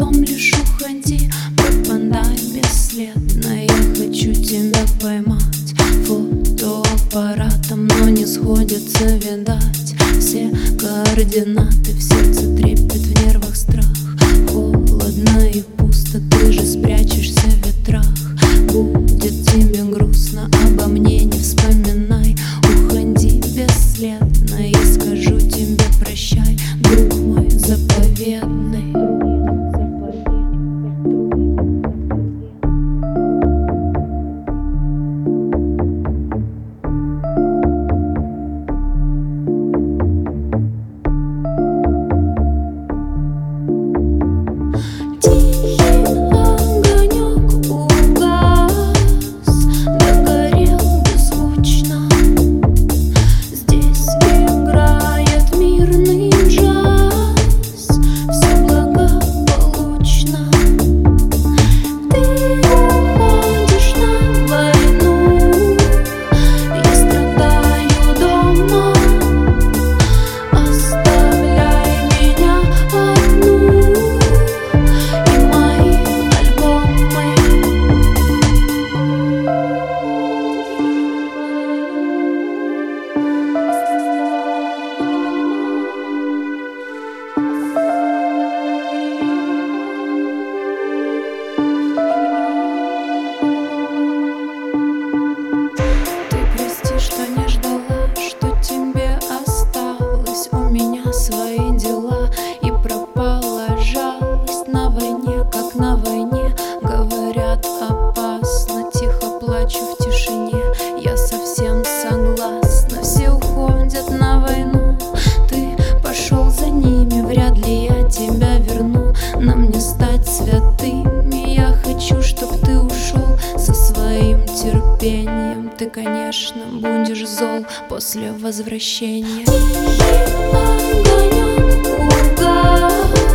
потом лишь уходи, пропадай бесследно. Я хочу тебя поймать фотоаппаратом, но не сходится, видать, все координаты. В сердце трепет, в нервах страх, холодно и пусто, ты же спрячешься в ветрах. Будет тебе грустно, обо мне не вспоминай. Уходи бесследно, я скажу тебе прощай, друг мой заповедный. Свои дела, и пропала жалость. На войне, как на войне, говорят, опасно. Тихо плачу в тишине, я совсем согласна. Все уходят на войну, ты пошел за ними, вряд ли я тебя верну. Нам не стать святыми, я хочу, чтоб ты ушел со своим терпением. Ты, конечно, будешь зол после возвращения. Огонек угас.